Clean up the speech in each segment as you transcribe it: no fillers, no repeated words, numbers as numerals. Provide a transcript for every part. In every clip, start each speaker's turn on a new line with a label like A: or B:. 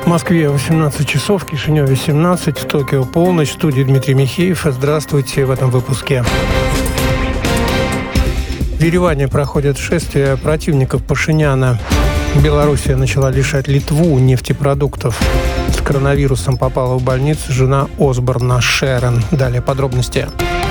A: В Москве 18 часов, в Кишиневе 17, в Токио полночь. В студии Дмитрий Михеев. Здравствуйте в этом выпуске. В Ереване проходят шествия противников Пашиняна. Белоруссия начала лишать Литву нефтепродуктов. С коронавирусом попала в больницу жена Осборна Шерон. Далее подробности.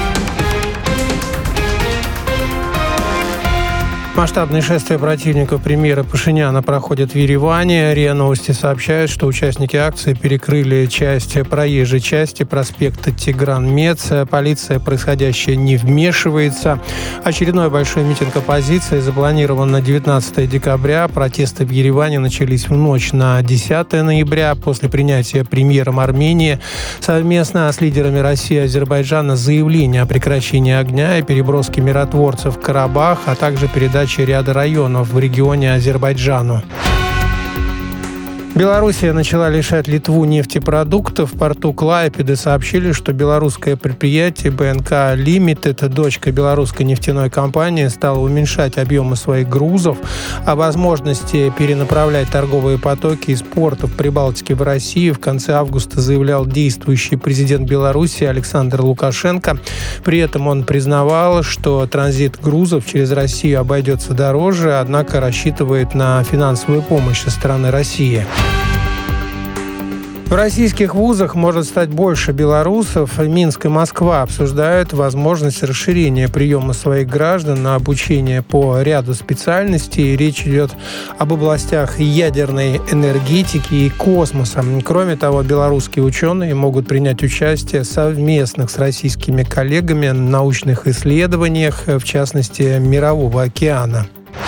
A: Масштабное шествие противников премьера Пашиняна проходит в Ереване. РИА Новости сообщают, что участники акции перекрыли часть проезжей части проспекта Тигран-Мец. Полиция происходящее не вмешивается. Очередной большой митинг оппозиции запланирован на 19 декабря. Протесты в Ереване начались в ночь на 10 ноября после принятия премьером Армении совместно с лидерами России и Азербайджана заявление о прекращении огня и переброске миротворцев в Карабах, а также передаче ряда районов в регионе Азербайджану. Белоруссия начала лишать Литву нефтепродуктов. В порту Клайпеды сообщили, что белорусское предприятие БНК Лимитед, дочка белорусской нефтяной компании, стало уменьшать объемы своих грузов. О возможности перенаправлять торговые потоки из портов Прибалтики в Россию в конце августа заявлял действующий президент Беларуси Александр Лукашенко. При этом он признавал, что транзит грузов через Россию обойдется дороже, однако рассчитывает на финансовую помощь со стороны России. В российских вузах может стать больше белорусов. Минск и Москва обсуждают возможность расширения приема своих граждан на обучение по ряду специальностей. Речь идет об областях ядерной энергетики и космоса. Кроме того, белорусские ученые могут принять участие совместных с российскими коллегами в научных исследованиях, в частности, Мирового океана.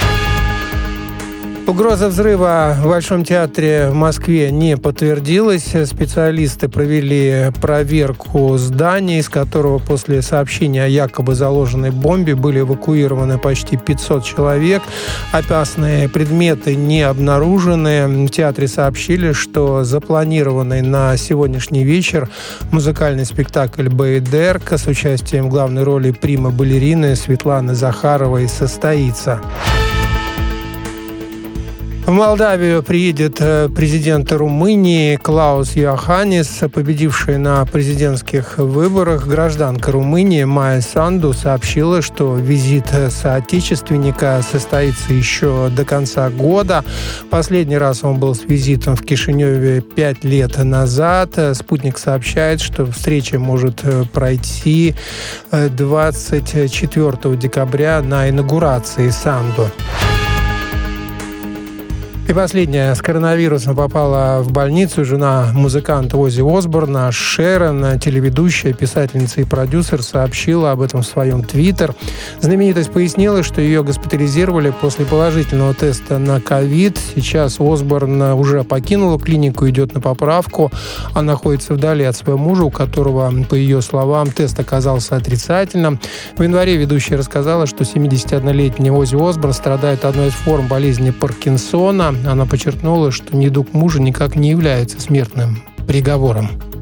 A: Угроза взрыва в Большом театре в Москве не подтвердилась. Специалисты провели проверку здания, из которого после сообщения о якобы заложенной бомбе были эвакуированы почти 500 человек. Опасные предметы не обнаружены. В театре сообщили, что запланированный на сегодняшний вечер музыкальный спектакль «Бейдерка» с участием главной роли прима-балерины Светланы Захаровой состоится. В Молдавию приедет президент Румынии Клаус Йоханнис. Победившая на президентских выборах гражданка Румынии Майя Санду сообщила, что визит соотечественника состоится еще до конца года. Последний раз он был с визитом в Кишиневе 5 лет назад. Спутник сообщает, что встреча может пройти 24 декабря на инаугурации Санду. И последняя. С коронавирусом попала в больницу жена музыканта Оззи Осборна Шерон. Телеведущая, писательница и продюсер сообщила об этом в своем твиттер. Знаменитость пояснила, что ее госпитализировали после положительного теста на ковид. Сейчас Осборн уже покинула клинику, идет на поправку. Она находится вдали от своего мужа, у которого, по ее словам, тест оказался отрицательным. В январе ведущая рассказала, что 71-летний Оззи Осборн страдает одной из форм болезни Паркинсона. Она подчеркнула, что недуг мужа никак не является смертным приговором.